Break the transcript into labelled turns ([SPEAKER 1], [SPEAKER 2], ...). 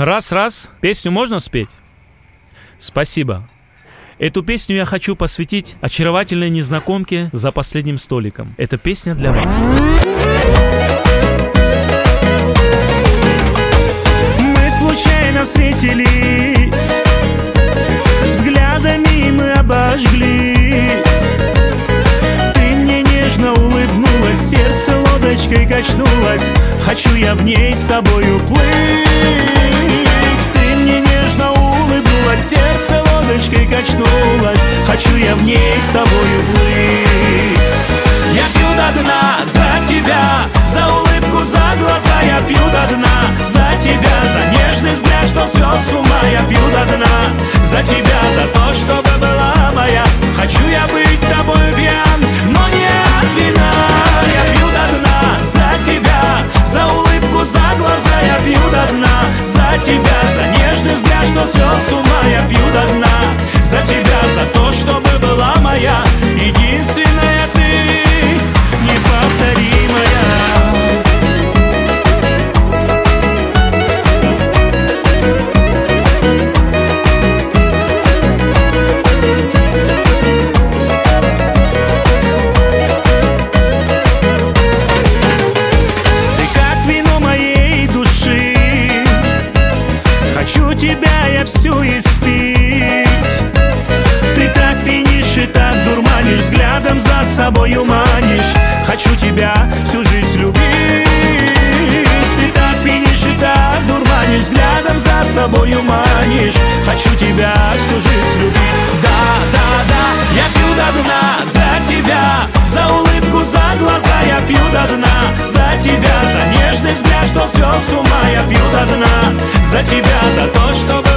[SPEAKER 1] Раз, песню можно спеть? Спасибо. Эту песню я хочу посвятить очаровательной незнакомке за последним столиком. Эта песня для вас.
[SPEAKER 2] Мы случайно встретились, взглядами мы обожглись. Ты мне нежно улыбнулась, сердце лодочкой качнулось. Хочу я в ней с тобою плыть. Ты мне нежно улыбнулась, сердце лодочкой качнулось. Хочу я в ней с тобою плыть. Я пью до дна за тебя, за улыбку, за глаза. Я пью до дна за тебя, за нежный взгляд, что свел с ума. Я пью до дна за тебя, за то, чтобы была моя. Хочу я быть тобой пьян, но не от вина. Я пью до дна за тебя, за улыбку, за глаза. Я пью до дна за тебя, за нежный взгляд, что свел с ума. Я пью до дна за тебя, за то, чтобы была моя. Единственная ты, неповторимая. Тебя я всю испить. Ты так пьянишь и так дурманишь, взглядом за собою манишь. Хочу тебя всю жизнь любить. Ты так пьянишь и так дурманишь, взглядом за собою манишь. Хочу тебя всю жизнь любить. Да, я пью до дна за тебя, за улыбку, за глаза. Я пью до дна за тебя, за нежный взгляд, что свел с ума. Я пью до дна за тебя, за то, чтобы